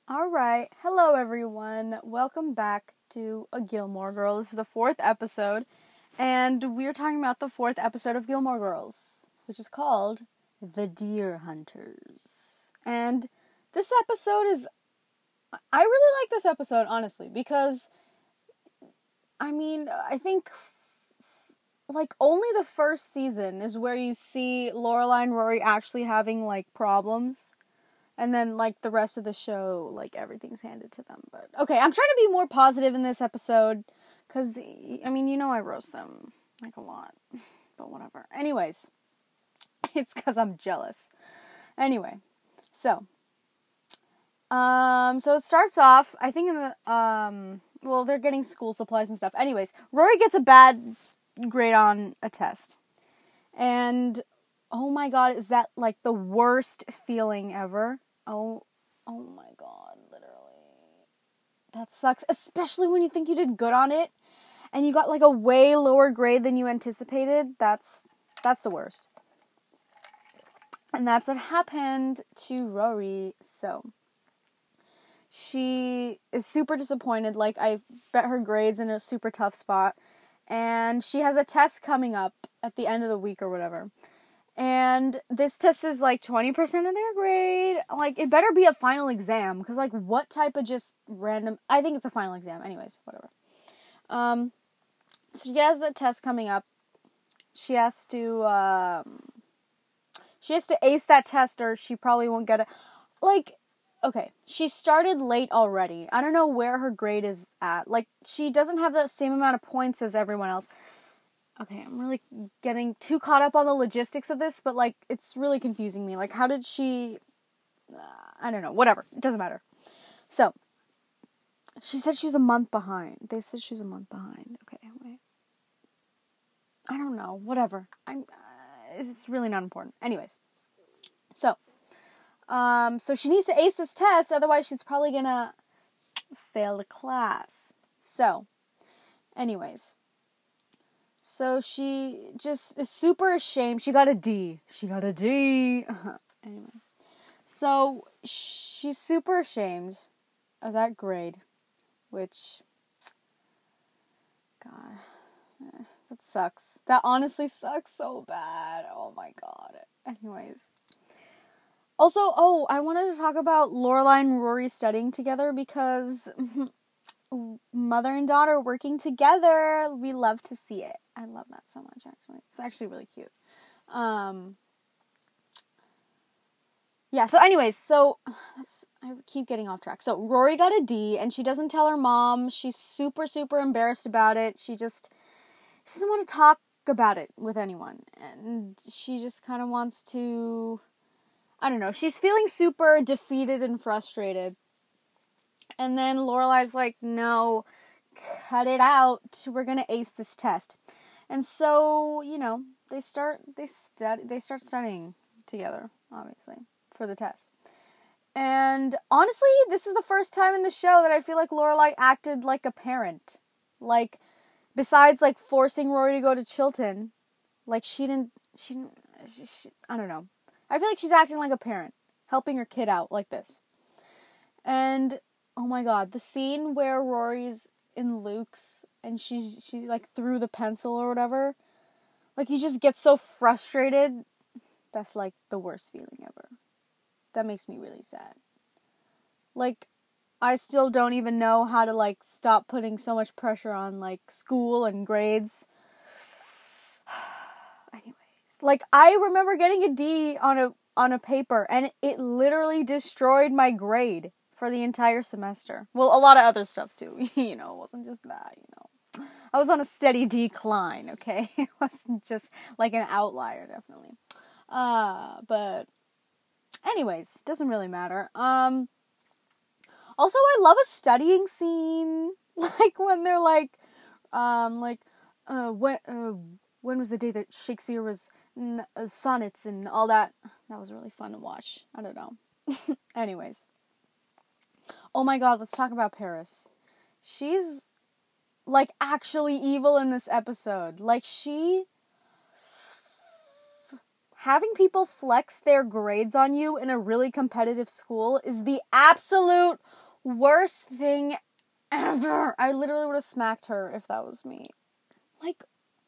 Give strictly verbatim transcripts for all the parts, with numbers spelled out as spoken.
All right. Hello, everyone. Welcome back to a Gilmore Girl. This is the fourth episode, and we're talking about the fourth episode of Gilmore Girls, which is called The Deer Hunters. And this episode is... I really like this episode, honestly, because, I mean, I think, like, only the first season is where you see Lorelai and Rory actually having, like, problems. And then, like, the rest of the show, like, everything's handed to them. But, okay, I'm trying to be more positive in this episode. Because, I mean, you know I roast them, like, a lot. But whatever. Anyways. It's because I'm jealous. Anyway. So. Um, so it starts off, I think in the, um, well, they're getting school supplies and stuff. Anyways. Rory gets a bad grade on a test. And, oh my god, is that, like, the worst feeling ever? Oh, oh my god, literally. That sucks, especially when you think you did good on it, and you got, like, a way lower grade than you anticipated. That's, that's the worst. And that's what happened to Rory, so. She is super disappointed, like, I bet her grades in a super tough spot, and she has a test coming up at the end of the week or whatever. And this test is, like, twenty percent of their grade. Like, it better be a final exam. Because, like, what type of just random... I think it's a final exam. Anyways, whatever. Um, so she has a test coming up. She has to, um... She has to ace that test or she probably won't get it. Like, okay. She started late already. I don't know where her grade is at. Like, she doesn't have the same amount of points as everyone else. Okay, I'm really getting too caught up on the logistics of this, but, like, it's really confusing me. Like, how did she... Uh, I don't know. Whatever. It doesn't matter. So, she said she was a month behind. They said she was a month behind. Okay, wait. I don't know. Whatever. I'm... Uh, it's really not important. Anyways. So, um, so she needs to ace this test, otherwise she's probably gonna fail the class. So, anyways... So she just is super ashamed. She got a D. She got a D. Anyway. So she's super ashamed of that grade. Which, God, that sucks. That honestly sucks so bad. Oh my God. Anyways. Also, oh, I wanted to talk about Lorelai and Rory studying together because... mother and daughter working together. We love to see it. I love that so much, actually. It's actually really cute. Um, yeah, so anyways, so, I keep getting off track. So, Rory got a D, and she doesn't tell her mom. She's super, super embarrassed about it. She just, she doesn't want to talk about it with anyone. And she just kind of wants to, I don't know, she's feeling super defeated and frustrated. And then Lorelai's like, no, cut it out. We're going to ace this test. And so, you know, they start they study they start studying together, obviously, for the test. And honestly, this is the first time in the show that I feel like Lorelai acted like a parent. Like, besides, like, forcing Rory to go to Chilton, like, she didn't, she didn't, she, she, I don't know. I feel like she's acting like a parent, helping her kid out like this. And... oh my god, the scene where Rory's in Luke's and she, she like, threw the pencil or whatever. Like, you just get so frustrated. That's, like, the worst feeling ever. That makes me really sad. Like, I still don't even know how to, like, stop putting so much pressure on, like, school and grades. Anyways. Like, I remember getting a D on a, on a paper and it literally destroyed my grade. For the entire semester. Well, a lot of other stuff, too. You know, it wasn't just that, you know. I was on a steady decline, okay? It wasn't just, like, an outlier, definitely. Uh, but, anyways, doesn't really matter. Um, also, I love a studying scene. Like, when they're, like, um, like, uh, when, uh, when was the day that Shakespeare was, n- uh, sonnets and all that? That was really fun to watch. I don't know. Anyways. Oh my god, let's talk about Paris. She's, like, actually evil in this episode. Like, she... having people flex their grades on you in a really competitive school is the absolute Worst thing ever. I literally would have smacked her if that was me. Like,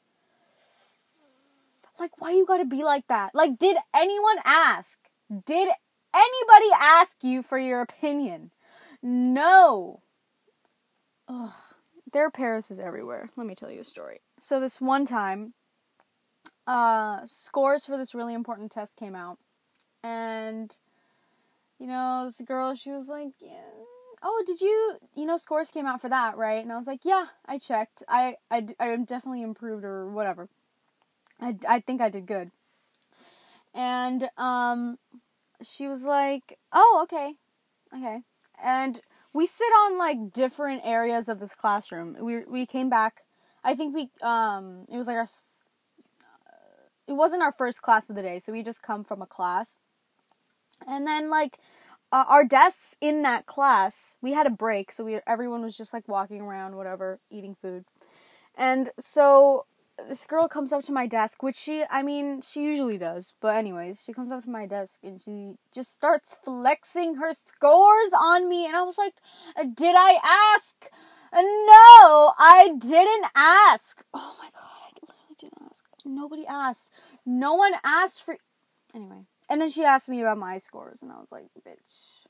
like, why you gotta be like that? Like, did anyone ask? Did anybody ask you for your opinion? No. Ugh. There are Parises everywhere. Let me tell you a story. So this one time, uh, scores for this really important test came out. And, you know, this girl, she was like, yeah, oh, did you, you know, scores came out for that, right? And I was like, yeah, I checked. I, I, I definitely improved or whatever. I, I think I did good. And, um, she was like, oh, okay, okay. And we sit on, like, different areas of this classroom. We we came back, I think we, um, it was like our, it wasn't our first class of the day, so we just come from a class. And then, like, uh, our desks in that class, we had a break, so we everyone was just, like, walking around, whatever, eating food. And so this girl comes up to my desk, which she, I mean, she usually does. But anyways, she comes up to my desk and she just starts flexing her scores on me. And I was like, did I ask? No, I didn't ask. Oh my God, I literally didn't ask. Nobody asked. No one asked for... Anyway. And then she asked me about my scores. And I was like, bitch.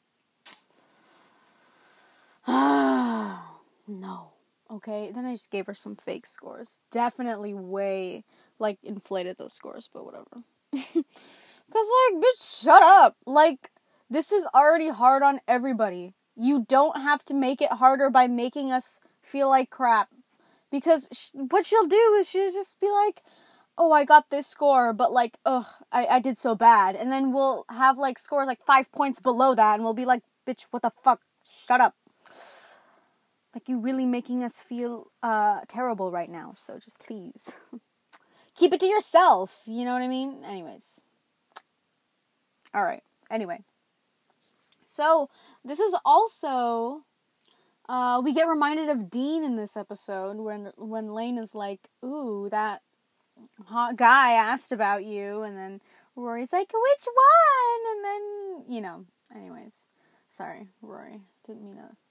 No. Okay, then I just gave her some fake scores. Definitely way, like, inflated those scores, but whatever. Because, like, bitch, shut up. Like, this is already hard on everybody. You don't have to make it harder by making us feel like crap. Because sh- what she'll do is she'll just be like, oh, I got this score, but, like, ugh, I, I did so bad. And then we'll have, like, scores, like, five points below that, and we'll be like, bitch, what the fuck? Shut up. Like, you really making us feel uh, terrible right now. So just please. Keep it to yourself. You know what I mean? Anyways. Alright. Anyway. So, this is also... Uh, we get reminded of Dean in this episode. When, when Lane is like, ooh, that hot guy asked about you. And then Rory's like, which one? And then, you know. Anyways. Sorry, Rory. Didn't mean to...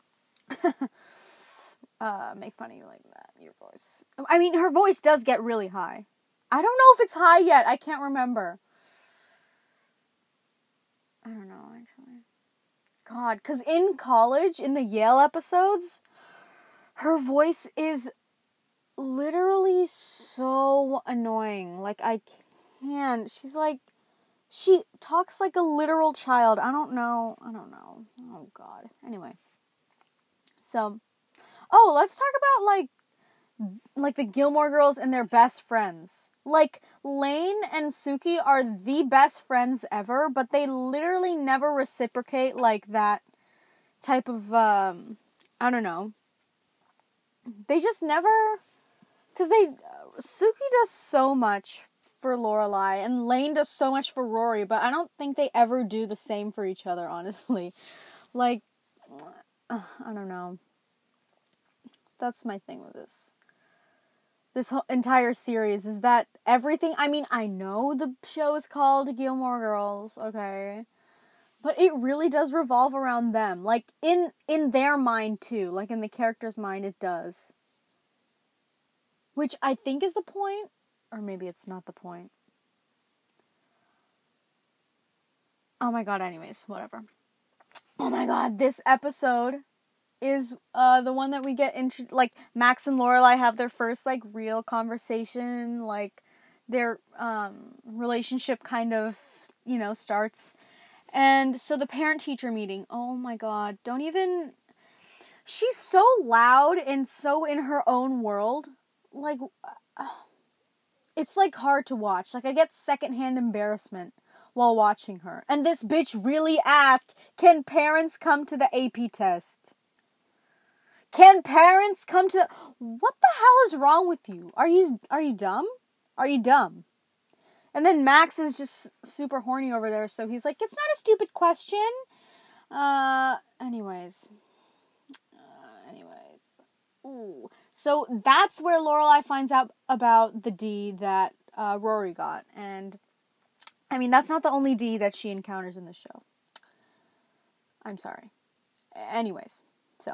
uh, make fun of you like that, your voice. I mean, her voice does get really high. I don't know if it's high yet. I can't remember. I don't know, actually. God, because in college, in the Yale episodes, her voice is literally so annoying. Like, I can't. She's like, she talks like a literal child. I don't know. I don't know. Oh, God. Anyway. So, oh, let's talk about, like, like the Gilmore Girls and their best friends. Like, Lane and Suki are the best friends ever, but they literally never reciprocate, like, that type of, um, I don't know. They just never, because they, uh, Suki does so much for Lorelai, and Lane does so much for Rory, but I don't think they ever do the same for each other, honestly. Like, uh, I don't know. That's my thing with this. This whole entire series is that everything, I mean, I know the show is called Gilmore Girls, okay, but it really does revolve around them. Like, in, in their mind, too. Like, in the character's mind, it does. Which I think is the point, or maybe it's not the point. Oh my god, anyways, whatever. Oh my god, this episode is uh the one that we get intro- like Max and Lorelai have their first like real conversation, like their um relationship kind of, you know, starts. And so the parent teacher meeting, oh my god, don't even, she's so loud and so in her own world, like uh, it's like hard to watch. Like, I get secondhand embarrassment while watching her. And this bitch really asked, can parents come to the A P test? Can parents come to... What the hell is wrong with you? Are you are you dumb? Are you dumb? And then Max is just super horny over there, so he's like, it's not a stupid question. Uh, anyways. Uh, anyways. Ooh. So that's where Lorelai finds out about the D that uh, Rory got. And, I mean, that's not the only D that she encounters in the show. I'm sorry. Anyways, so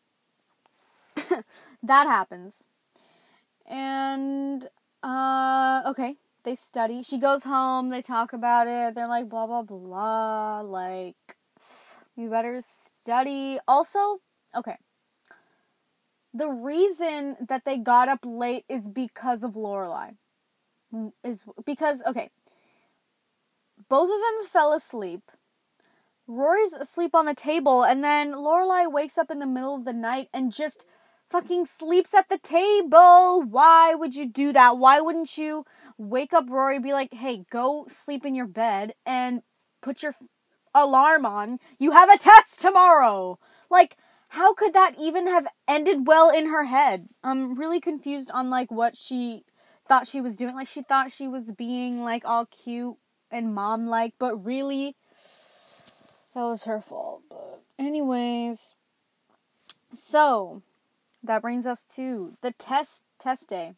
that happens. And, uh, okay, they study. She goes home, they talk about it, they're like, blah, blah, blah, like, you better study. Also, okay, the reason that they got up late is because of Lorelai. Is because, okay, both of them fell asleep. Rory's asleep on the table, and then Lorelai wakes up in the middle of the night and just fucking sleeps at the table. Why would you do that? Why wouldn't you wake up Rory, be like, hey, go sleep in your bed and put your f- alarm on. You have a test tomorrow. Like, how could that even have ended well in her head? I'm really confused on, like, what she thought she was doing. Like, she thought she was being, like, all cute and mom-like, but really, that was her fault. But anyways, so that brings us to the test test day.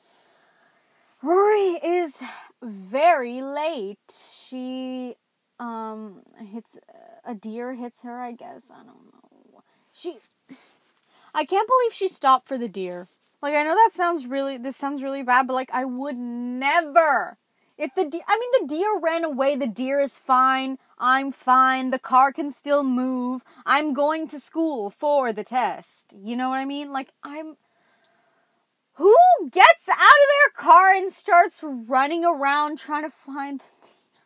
Rory is very late. She um hits a deer hits her, I guess. I don't know. She I can't believe she stopped for the deer. Like, I know that sounds really this sounds really bad, but like, I would never. If the de- I mean, the deer ran away, the deer is fine. I'm fine. The car can still move. I'm going to school for the test. You know what I mean? Like, I'm... Who gets out of their car and starts running around trying to find the deer?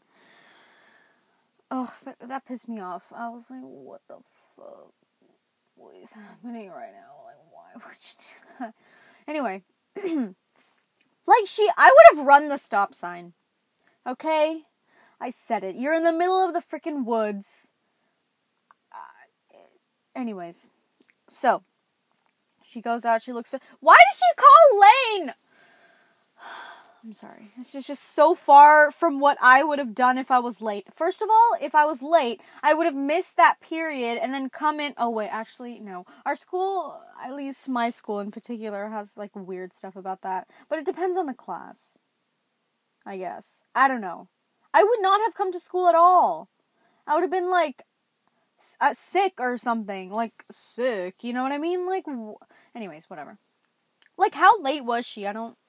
Oh, that, that pissed me off. I was like, what the fuck? What is happening right now? Like, why would you do that? Anyway. Like, she... I would have run the stop sign. Okay? I said it. You're in the middle of the freaking woods. Uh, anyways. So. She goes out. She looks... Fi- Why did she call Lane? I'm sorry. This is just so far from what I would have done if I was late. First of all, if I was late, I would have missed that period and then come in... Oh, wait. Actually, no. Our school, at least my school in particular, has, like, weird stuff about that. But it depends on the class. I guess. I don't know. I would not have come to school at all. I would have been, like, uh, sick or something. Like, sick. You know what I mean? Like, wh- anyways, whatever. Like, how late was she? I don't...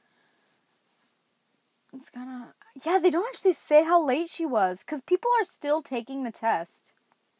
It's kind of... Yeah, they don't actually say how late she was. Because people are still taking the test.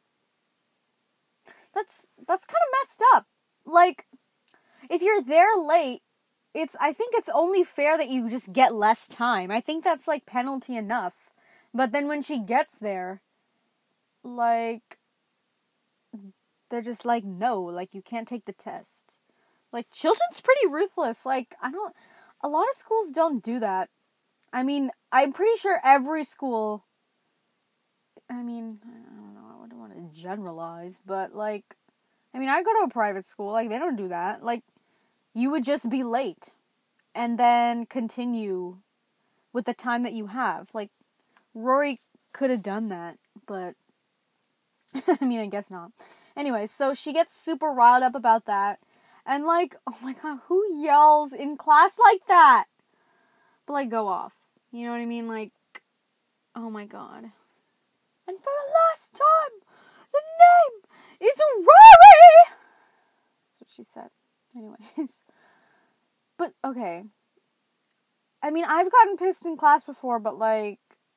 That's, that's kind of messed up. Like, if you're there late, it's... I think it's only fair that you just get less time. I think that's, like, penalty enough. But then when she gets there, like, they're just like, no, like, you can't take the test. Like, Chilton's pretty ruthless. Like, I don't... A lot of schools don't do that. I mean, I'm pretty sure every school... I mean, I don't know, I don't want to generalize, but, like... I mean, I go to a private school, like, they don't do that. Like, you would just be late. And then continue with the time that you have. Like, Rory could have done that, but... I mean, I guess not. Anyway, so she gets super riled up about that. And, like, oh my god, who yells in class like that? But, like, go off. You know what I mean? Like, oh my god. And for the last time, the name is Rory! That's what she said. Anyways. But, okay. I mean, I've gotten pissed in class before, but, like...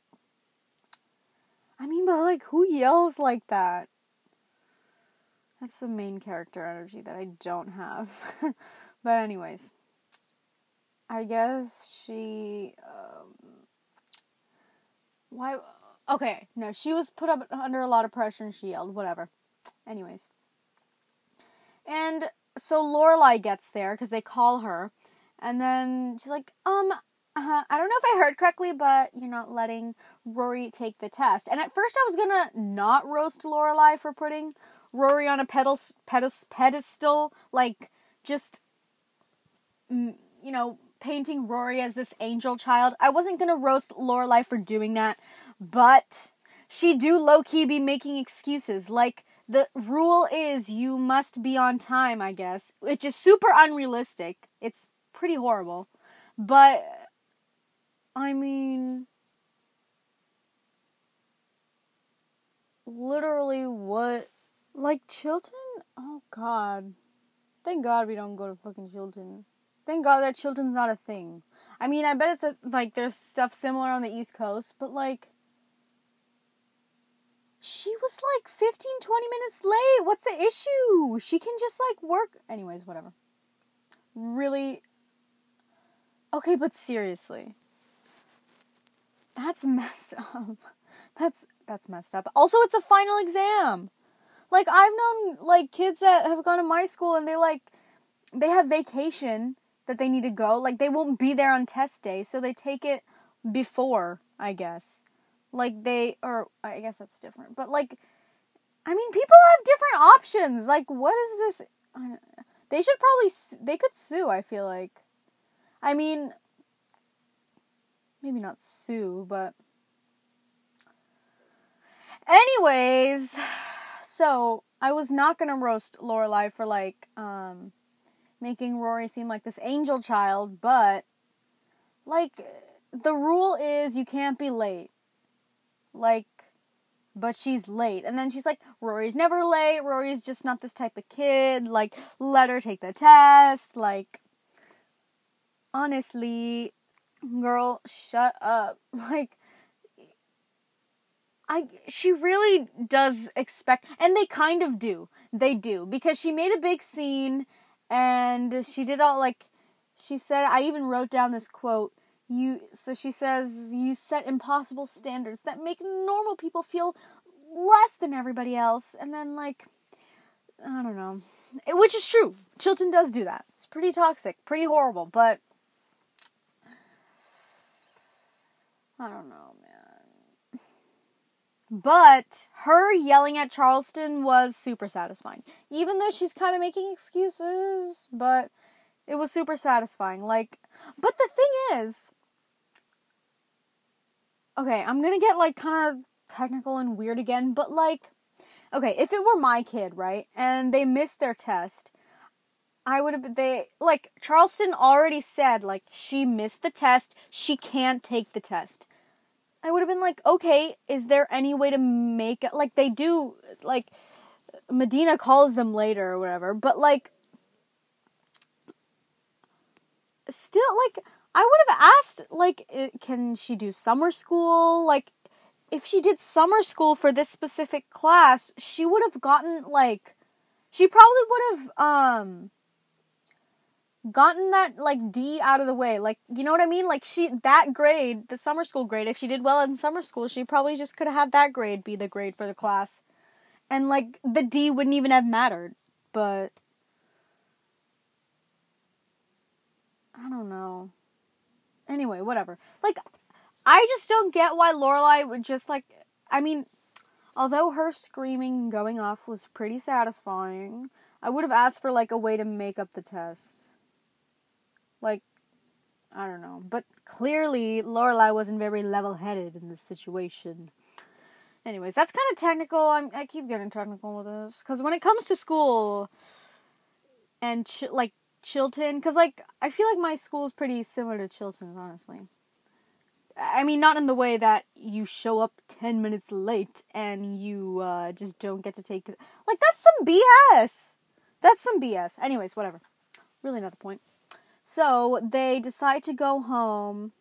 I mean, but, like, who yells like that? That's the main character energy that I don't have. But anyways. I guess she... Um, why... Okay, no, she was put up under a lot of pressure and she yelled. Whatever. Anyways. And so Lorelai gets there because they call her. And then she's like, um... Uh, I don't know if I heard correctly, but you're not letting Rory take the test. And at first I was gonna not roast Lorelai for putting Rory on a pedal, pedal, pedestal, like, just, you know, painting Rory as this angel child. I wasn't gonna roast Lorelai for doing that, but she do low-key be making excuses. Like, the rule is you must be on time, I guess, which is super unrealistic. It's pretty horrible. But... I mean, literally, what Like, Chilton? Oh, God. Thank God we don't go to fucking Chilton. Thank God that Chilton's not a thing. I mean, I bet it's, a, like, there's stuff similar on the East Coast, but, like, she was, like, fifteen, twenty minutes late. What's the issue? She can just, like, work. Anyways, whatever. Really? Okay, but seriously. That's messed up. That's, that's messed up. Also, it's a final exam. Like, I've known, like, kids that have gone to my school and they, like, they have vacation that they need to go. Like, they won't be there on test day, so they take it before, I guess. Like, they, or, I guess that's different. But, like, I mean, people have different options. Like, what is this? I don't know. They should probably, they could sue, I feel like. I mean, maybe not sue, but. Anyways, so, I was not gonna roast Lorelai for, like, um, making Rory seem like this angel child, but, like, the rule is you can't be late. Like, but she's late. And then she's like, Rory's never late. Rory's just not this type of kid. Like, let her take the test. Like, honestly, girl, shut up. Like, I, she really does expect, and they kind of do. They do. Because she made a big scene, and she did all, like, she said, I even wrote down this quote. You, so she says, you set impossible standards that make normal people feel less than everybody else. And then, like, I don't know. It, which is true. Chilton does do that. It's pretty toxic. Pretty horrible. But, I don't know, man. But, her yelling at Charleston was super satisfying. Even though she's kind of making excuses. But, it was super satisfying. Like, but the thing is, okay, I'm gonna get, like, kind of technical and weird again, but, like, okay, if it were my kid, right, and they missed their test, I would have, they, like, Charleston already said, like, she missed the test, she can't take the test. I would have been like, okay, is there any way to make it, like, they do, like, Medina calls them later or whatever, but, like, still, like, I would have asked, like, can she do summer school? Like, if she did summer school for this specific class, she would have gotten, like, she probably would have, um, gotten that, like, D out of the way. Like, you know what I mean? Like, she, that grade, the summer school grade, if she did well in summer school, she probably just could have had that grade be the grade for the class. And, like, the D wouldn't even have mattered. But, I don't know. Anyway, whatever. Like, I just don't get why Lorelai would just, like, I mean, although her screaming going off was pretty satisfying, I would have asked for, like, a way to make up the test. Like, I don't know. But clearly, Lorelai wasn't very level-headed in this situation. Anyways, that's kind of technical. I'm, I keep getting technical with this. Because when it comes to school and, ch- like, Chilton, because, like, I feel like my school is pretty similar to Chilton's, honestly. I mean, not in the way that you show up ten minutes late and you uh, just don't get to take... Like, that's some B S! That's some B S. Anyways, whatever. Really not the point. So, they decide to go home.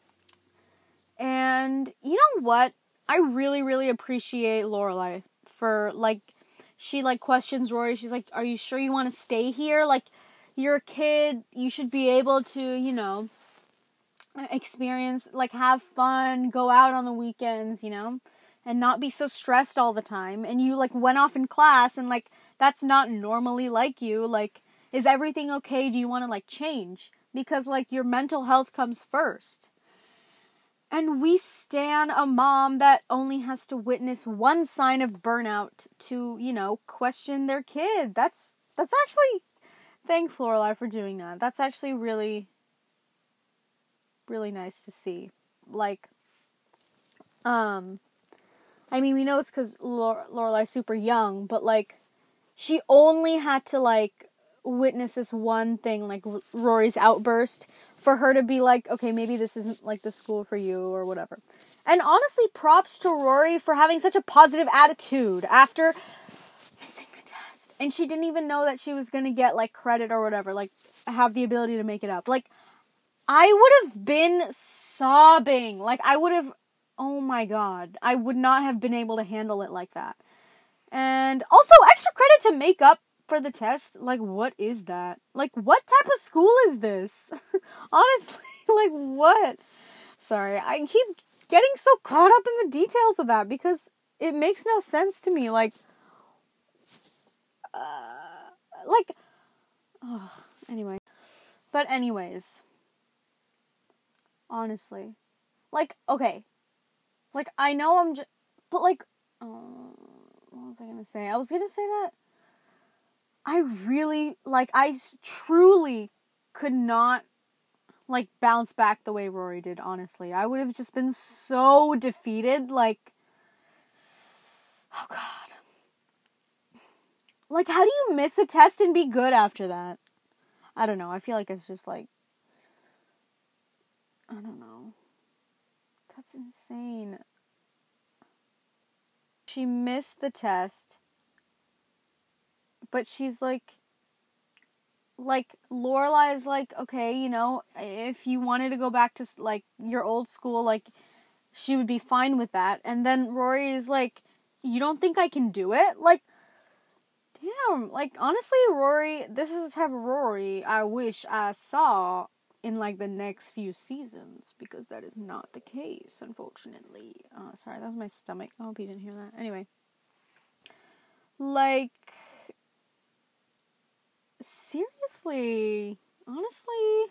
And, you know what? I really, really appreciate Lorelai for, like, she, like, questions Rory. She's like, are you sure you want to stay here? Like, you're a kid, you should be able to, you know, experience, like, have fun, go out on the weekends, you know, and not be so stressed all the time. And you, like, went off in class, and, like, that's not normally like you. Like, is everything okay? Do you want to, like, change? Because, like, your mental health comes first. And we stan a mom that only has to witness one sign of burnout to, you know, question their kid. That's, that's actually... Thanks, Lorelai, for doing that. That's actually really, really nice to see. Like, um, I mean, we know it's because Lore- Lorelai's super young, but, like, she only had to, like, witness this one thing, like, R- Rory's outburst, for her to be like, okay, maybe this isn't, like, the school for you, or whatever. And honestly, props to Rory for having such a positive attitude after missing And she didn't even know that she was gonna get, like, credit or whatever. Like, have the ability to make it up. Like, I would have been sobbing. Like, I would have... Oh my god. I would not have been able to handle it like that. And also, extra credit to make up for the test. Like, what is that? Like, what type of school is this? Honestly, like, what? Sorry, I keep getting so caught up in the details of that because it makes no sense to me. Like, uh, like, oh, anyway. But anyways, honestly, like, okay, like, I know I'm just, but like, uh, what was I gonna say? I was gonna say that I really, like, I truly could not, like, bounce back the way Rory did, honestly. I would have just been so defeated, like, oh god. Like, how do you miss a test and be good after that? I don't know, I feel like it's just, like, I don't know. That's insane. She missed the test, but she's, like, like, Lorelai's like, okay, you know, if you wanted to go back to, like, your old school, like, she would be fine with that. And then Rory is like, you don't think I can do it? Like, damn, like, honestly, Rory, this is the type of Rory I wish I saw in, like, the next few seasons, because that is not the case, unfortunately. Uh, sorry, that was my stomach. I hope you didn't hear that. Anyway. Like, seriously, honestly,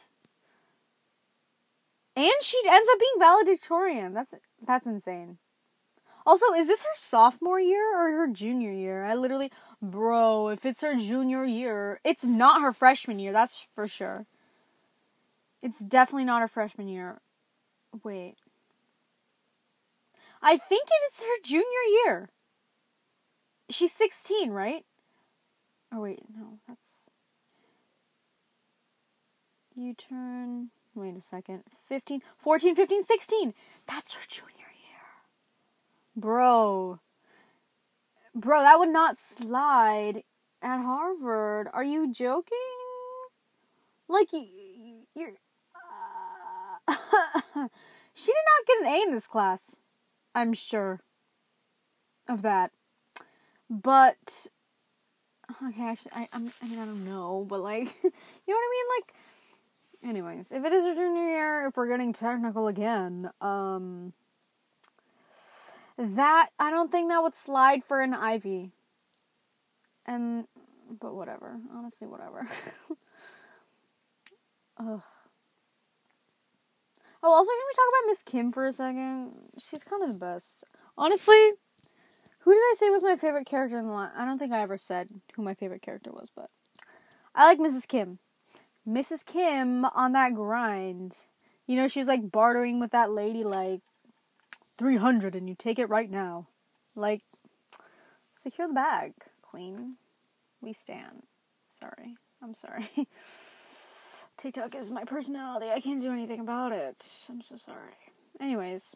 and she ends up being valedictorian. That's that's insane. Also, is this her sophomore year or her junior year? I literally, bro, if it's her junior year, it's not her freshman year. That's for sure. It's definitely not her freshman year. Wait, I think it's her junior year. She's sixteen, right? Oh wait, no, that's. You turn, wait a second, fifteen, fourteen, fifteen, sixteen. That's her junior year. Bro. Bro, that would not slide at Harvard. Are you joking? Like, you're... Uh, she did not get an A in this class. I'm sure of that. But... Okay, actually, I, I'm, I mean, I don't know, but, like, you know what I mean? Like, anyways, if it is her junior year, if we're getting technical again, um, that, I don't think that would slide for an Ivy. And, but whatever. Honestly, whatever. Ugh. Oh, also, can we talk about Miss Kim for a second? She's kind of the best. Honestly, who did I say was my favorite character in the line? I don't think I ever said who my favorite character was, but I like Missus Kim. Missus Kim on that grind. You know, she was like bartering with that lady like three hundred and you take it right now. Like, secure the bag, queen. We stand. Sorry. I'm sorry. TikTok is my personality. I can't do anything about it. I'm so sorry. Anyways.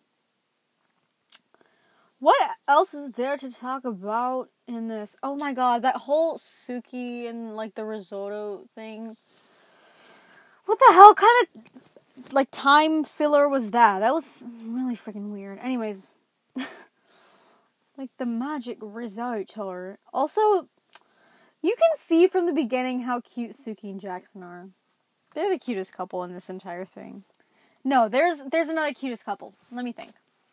What else is there to talk about in this? Oh my god, that whole Suki and like the risotto thing. What the hell kind of, like, time filler was that? That was really freaking weird. Anyways. Like, the magic risotto. Also, you can see from the beginning how cute Suki and Jackson are. They're the cutest couple in this entire thing. No, there's there's another cutest couple. Let me think.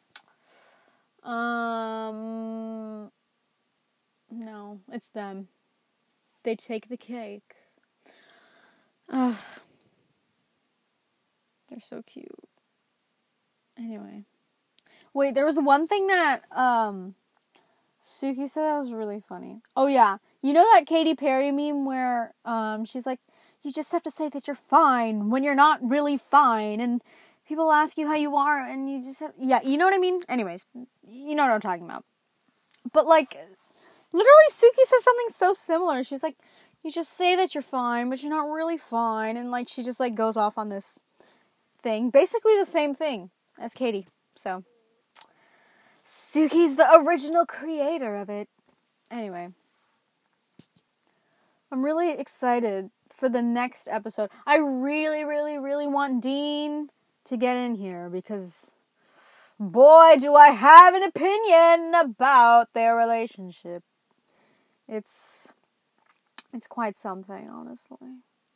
Um, no, it's them. They take the cake. Ugh. They're so cute. Anyway. Wait, there was one thing that, um, Suki said that was really funny. Oh, yeah. You know that Katy Perry meme where, um, she's like, you just have to say that you're fine when you're not really fine, and people ask you how you are, and you just have, yeah, you know what I mean? Anyways, you know what I'm talking about. But, like, literally Suki said something so similar. She was like, you just say that you're fine, but you're not really fine, and, like, she just, like, goes off on this thing. Basically the same thing as Katy, so. Suki's the original creator of it. Anyway. I'm really excited for the next episode. I really, really, really want Dean to get in here because, boy, do I have an opinion about their relationship. It's, it's quite something, honestly.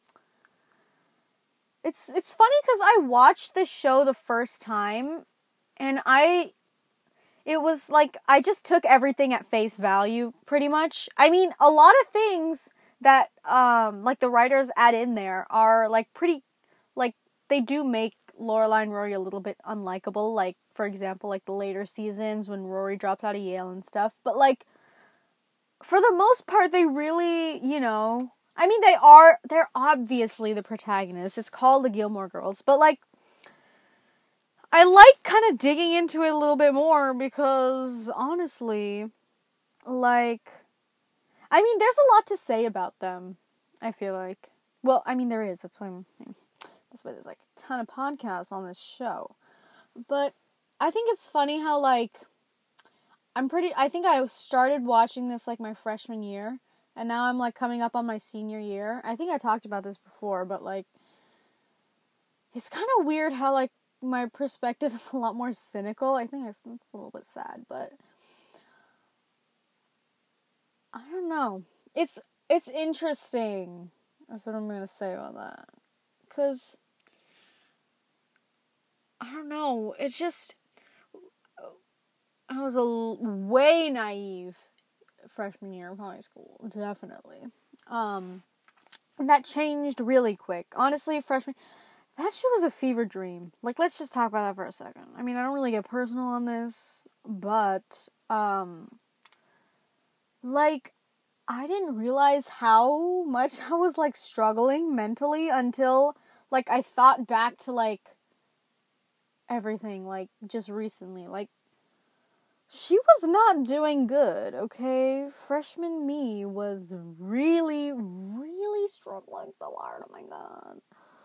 It's, it's funny because I watched this show the first time, and I, it was like, I just took everything at face value, pretty much. I mean, a lot of things that, um, like, the writers add in there are, like, pretty, like, they do make Lorelai and Rory a little bit unlikable, like, for example, like, the later seasons when Rory dropped out of Yale and stuff, but, like, for the most part, they really, you know, I mean, they are, they're obviously the protagonists, it's called the Gilmore Girls, but, like, I like kind of digging into it a little bit more because, honestly, like, I mean, there's a lot to say about them, I feel like. Well, I mean, there is. That's why I'm, that's why there's, like, a ton of podcasts on this show. But I think it's funny how, like, I'm pretty, I think I started watching this, like, my freshman year, and now I'm, like, coming up on my senior year. I think I talked about this before, but, like, it's kind of weird how, like, my perspective is a lot more cynical. I think it's, it's a little bit sad, but I don't know. It's it's interesting. That's what I'm gonna say about that. Cause I don't know. It's just I was a l- way naive freshman year of high school, definitely. Um, and that changed really quick. Honestly, freshman that shit was a fever dream. Like, let's just talk about that for a second. I mean, I don't really get personal on this, but um, like. I didn't realize how much I was, like, struggling mentally until, like, I thought back to, like, everything, like, just recently. Like, she was not doing good, okay? Freshman me was really, really struggling so hard. Oh my god.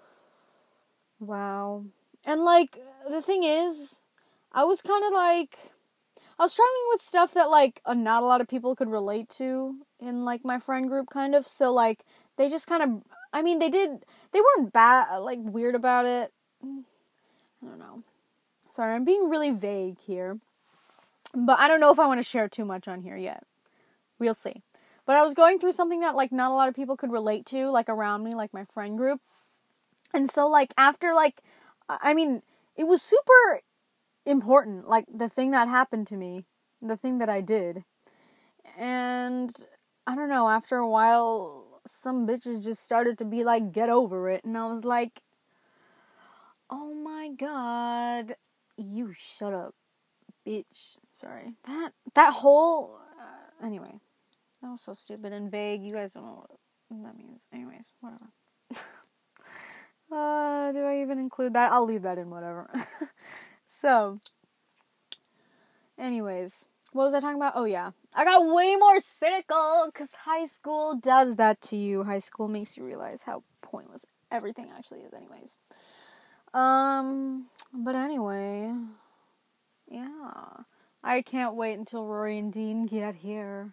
Wow. And, like, the thing is, I was kind of, like, I was struggling with stuff that, like, uh, not a lot of people could relate to in, like, my friend group, kind of. So, like, they just kind of, I mean, they did, they weren't bad, like, weird about it. I don't know. Sorry, I'm being really vague here. But I don't know if I want to share too much on here yet. We'll see. But I was going through something that, like, not a lot of people could relate to, like, around me, like, my friend group. And so, like, after, like, I mean, it was super important, like, the thing that happened to me, the thing that I did, and, I don't know, after a while, some bitches just started to be like, get over it, and I was like, oh my god, you shut up, bitch, sorry, that, that whole, uh, anyway, that was so stupid and vague, you guys don't know what that means, anyways, whatever. uh, do I even include that? I'll leave that in, whatever. So, anyways, what was I talking about? Oh, yeah. I got way more cynical, because high school does that to you. High school makes you realize how pointless everything actually is, anyways. Um, but anyway, yeah. I can't wait until Rory and Dean get here.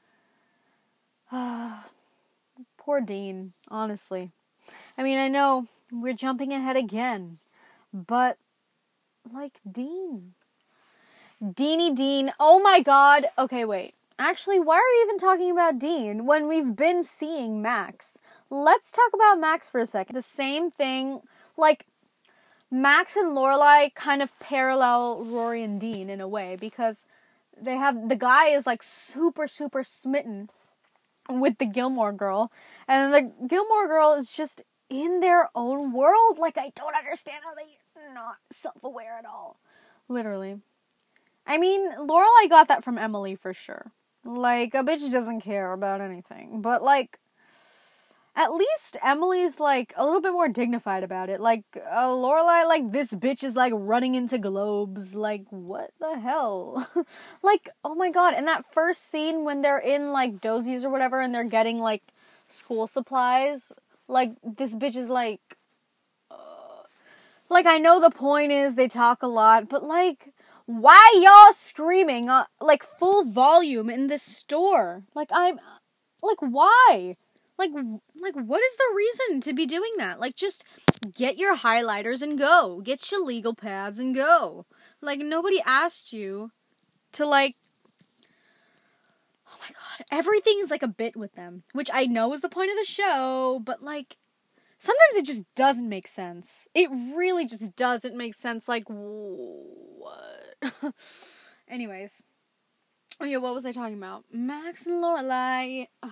Poor Dean, honestly. I mean, I know we're jumping ahead again, but, like, Dean... Deanie Dean. Oh my god. Okay, wait. Actually, why are we even talking about Dean when we've been seeing Max? Let's talk about Max for a second. The same thing, like, Max and Lorelai kind of parallel Rory and Dean in a way because they have, the guy is, like, super, super smitten with the Gilmore girl, and the Gilmore girl is just in their own world. Like, I don't understand how they're not self-aware at all. Literally. I mean, Lorelai got that from Emily for sure. Like, a bitch doesn't care about anything. But, like, at least Emily's, like, a little bit more dignified about it. Like, uh, Lorelai, like, this bitch is, like, running into globes. Like, what the hell? Like, oh my god. And that first scene when they're in, like, Dozie's or whatever and they're getting, like, school supplies. Like, this bitch is, like... Uh, like, I know the point is they talk a lot, but, like... Why y'all screaming, uh, like, full volume in this store? Like, I'm, like, why? Like, like, what is the reason to be doing that? Like, just get your highlighters and go. Get your legal pads and go. Like, nobody asked you to, like, oh my god, everything's like a bit with them, which I know is the point of the show, but, like, sometimes it just doesn't make sense. It really just doesn't make sense. Like, what? Anyways. Oh yeah, what was I talking about? Max and Lorelai. Ugh.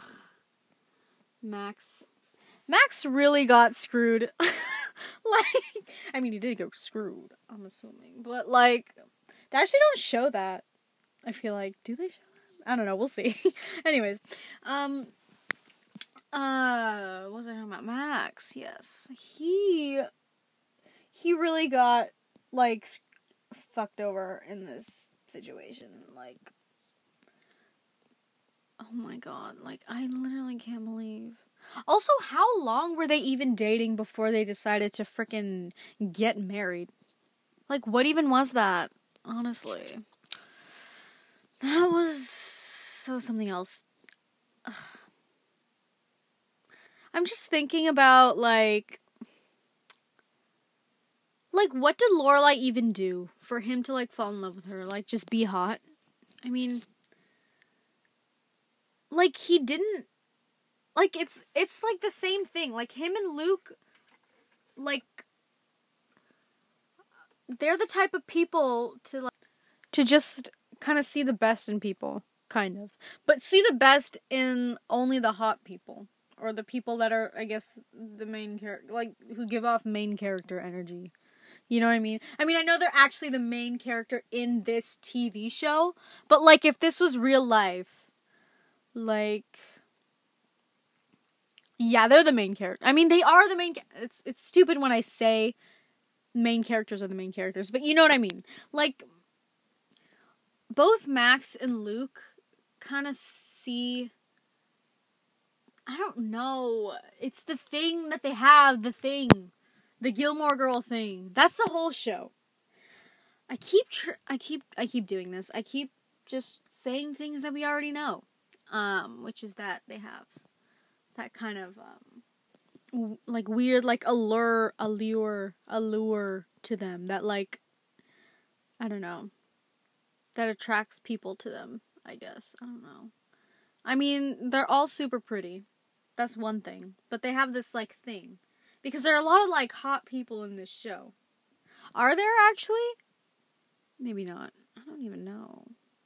Max. Max really got screwed. Like, I mean, he did get screwed, I'm assuming. But, like, they actually don't show that. I feel like, do they show that? I don't know, we'll see. Anyways, um, uh, what was I talking about? Max, yes. He, he really got, like, fucked over in this situation. Like, oh my god, like, I literally can't believe. Also, how long were they even dating before they decided to frickin' get married? Like, what even was that? Honestly. That was, that was something else. Ugh. I'm just thinking about, like, like, what did Lorelai even do for him to, like, fall in love with her? Like, just be hot? I mean, like, he didn't, like, it's, it's, like, the same thing. Like, him and Luke, like, they're the type of people to, like, to just kind of see the best in people, kind of. But see the best in only the hot people. Or the people that are, I guess, the main character, like, who give off main character energy. You know what I mean? I mean, I know they're actually the main character in this T V show, but, like, if this was real life, like, yeah, they're the main character. I mean, they are the main, it's, it's stupid when I say main characters are the main characters, but you know what I mean? Like, both Max and Luke kind of see, I don't know, it's the thing that they have, the thing, the Gilmore Girl thing. That's the whole show. I keep, tr- I keep, I keep doing this. I keep just saying things that we already know, um, which is that they have that kind of, um, w- like, weird, like, allure, allure, allure to them, that, like, I don't know, that attracts people to them, I guess. I don't know. I mean, they're all super pretty. That's one thing. But they have this, like, thing. Because there are a lot of, like, hot people in this show. Are there, actually? Maybe not. I don't even know.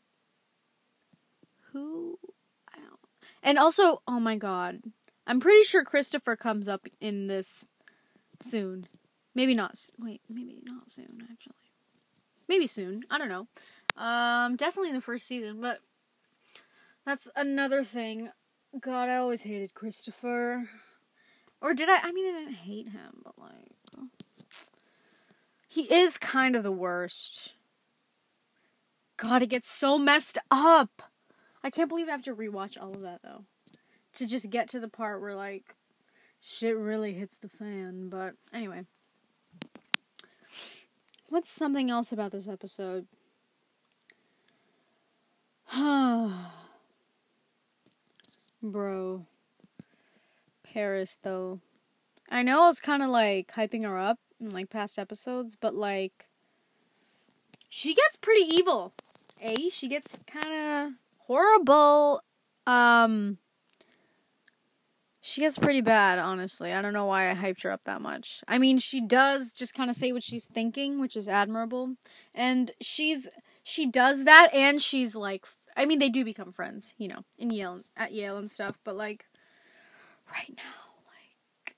Who? I don't. And also, oh my god. I'm pretty sure Christopher comes up in this soon. Maybe not. Wait, maybe not soon, actually. Maybe soon. I don't know. Um, definitely in the first season, but that's another thing. God, I always hated Christopher. Or did I? I mean, I didn't hate him, but, like, he is kind of the worst. God, it gets so messed up. I can't believe I have to rewatch all of that, though, to just get to the part where, like, shit really hits the fan. But anyway, what's something else about this episode? Bro. Paris, though. I know I was kind of, like, hyping her up in, like, past episodes, but, like, she gets pretty evil. Eh? She gets kind of horrible. Um, she gets pretty bad, honestly. I don't know why I hyped her up that much. I mean, she does just kind of say what she's thinking, which is admirable. And she's, she does that, and she's, like, I mean, they do become friends, you know, in Yale, at Yale and stuff, but, like, right now, like,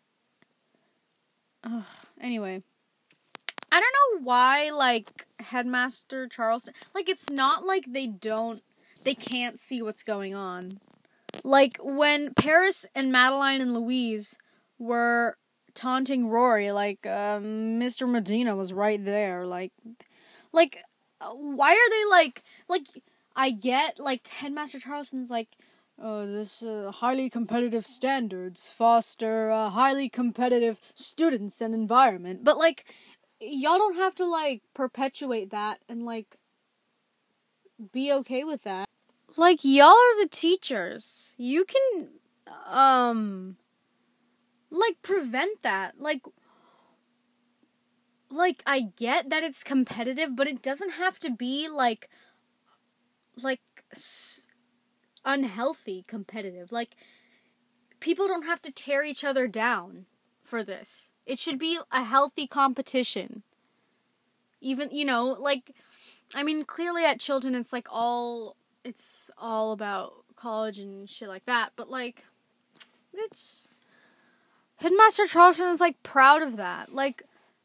ugh, anyway. I don't know why, like, Headmaster Charleston, like, it's not like they don't, they can't see what's going on. Like, when Paris and Madeline and Louise were taunting Rory, like, um, Mister Medina was right there, like, like, why are they, like, like, I get, like, Headmaster Charleston's like, oh, this uh, highly competitive standards foster uh, highly competitive students and environment. But, like, y'all don't have to, like, perpetuate that and, like, be okay with that. Like, y'all are the teachers. You can um, like, prevent that. Like, like, I get that it's competitive, but it doesn't have to be, like, like, s- unhealthy competitive. Like, people don't have to tear each other down for this. It should be a healthy competition. Even, you know, like, I mean, clearly at Chilton it's, like, all, it's all about college and shit like that, but, like, it's, Headmaster Charlton is, like, proud of that. Like,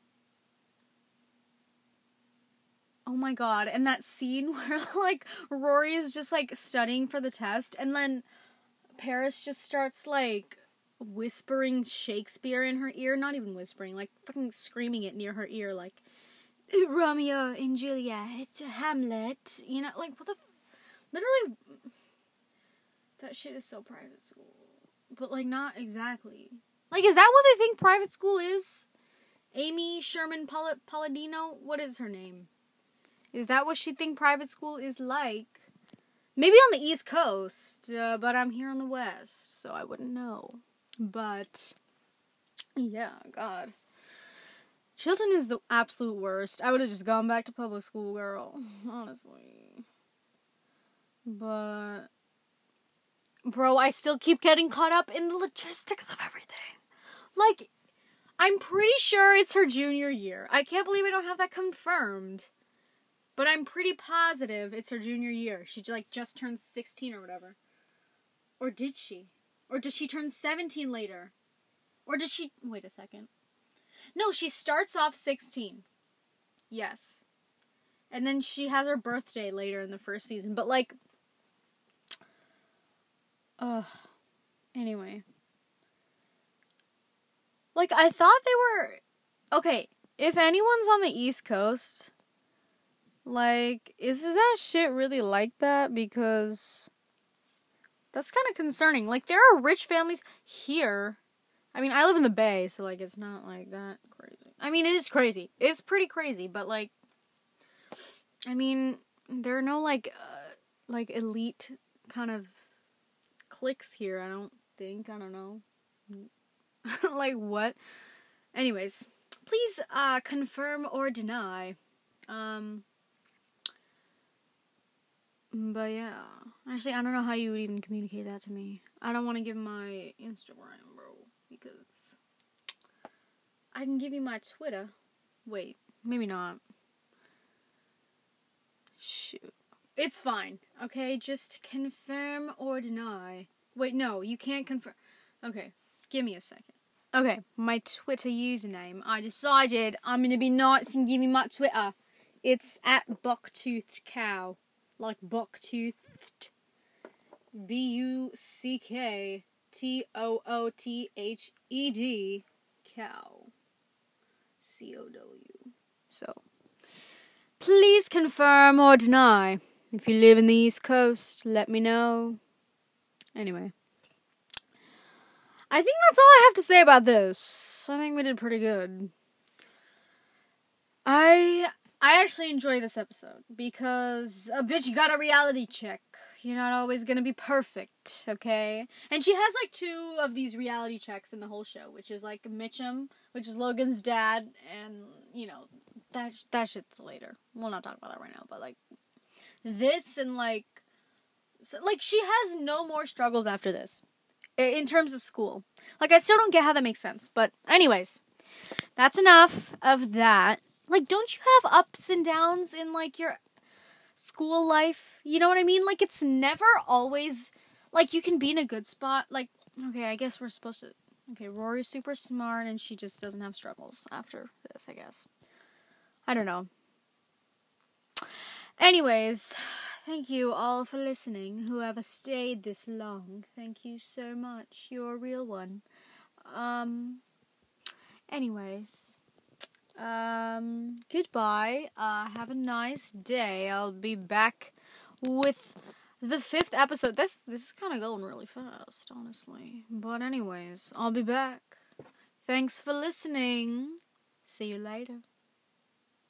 oh my god, and that scene where, like, Rory is just, like, studying for the test, and then Paris just starts, like, whispering Shakespeare in her ear, not even whispering, like, fucking screaming it near her ear, like, Romeo and Juliet, Hamlet, you know, like, what the, f- literally, that shit is so private school, but, like, not exactly. Like, is that what they think private school is? Amy Sherman Pal- Palladino? What is her name? Is that what she think private school is like? Maybe on the East Coast, uh, but I'm here in the West, so I wouldn't know. But, yeah, God. Chilton is the absolute worst. I would have just gone back to public school, girl. Honestly. But, bro, I still keep getting caught up in the logistics of everything. Like, I'm pretty sure it's her junior year. I can't believe I don't have that confirmed. But I'm pretty positive it's her junior year. She, like, just turned sixteen or whatever. Or did she? Or does she turn seventeen later? Or does she... Wait a second. No, she starts off sixteen. Yes. And then she has her birthday later in the first season. But, like... Ugh. Anyway. Like, I thought they were... Okay, if anyone's on the East Coast... Like, is that shit really like that? Because that's kind of concerning. Like, there are rich families here. I mean, I live in the Bay, so, like, it's not, like, that crazy. I mean, it is crazy. It's pretty crazy, but, like, I mean, there are no, like, uh, like, elite kind of cliques here, I don't think. I don't know. Like, what? Anyways, please, uh, confirm or deny. Um... But yeah, actually, I don't know how you would even communicate that to me. I don't want to give my Instagram, bro, because I can give you my Twitter. Wait, maybe not. Shoot. It's fine, okay? Just confirm or deny. Wait, no, you can't confirm. Okay, give me a second. Okay, my Twitter username. I decided I'm gonna be nice and give you my Twitter. It's at Bucktoothed Cow. Like buck-toothed. B U C K T O O T H E D. Cow. C O W. So, please confirm or deny. If you live in the East Coast, let me know. Anyway. I think that's all I have to say about this. I think we did pretty good. I... I actually enjoy this episode, because a bitch got a reality check. You're not always gonna be perfect, okay? And she has, like, two of these reality checks in the whole show, which is, like, Mitchum, which is Logan's dad, and, you know, that, that shit's later. We'll not talk about that right now, but, like, this and, like, so, like, she has no more struggles after this, in terms of school. Like, I still don't get how that makes sense, but anyways, that's enough of that. Like, don't you have ups and downs in, like, your school life? You know what I mean? Like, it's never always, like, you can be in a good spot. Like, okay, I guess we're supposed to, okay, Rory's super smart, and she just doesn't have struggles after this, I guess. I don't know. Anyways, thank you all for listening, whoever stayed this long. Thank you so much. You're a real one. Um, anyways... Um, goodbye. Uh, have a nice day. I'll be back with the fifth episode. This, this is kind of going really fast, honestly. But anyways, I'll be back. Thanks for listening. See you later.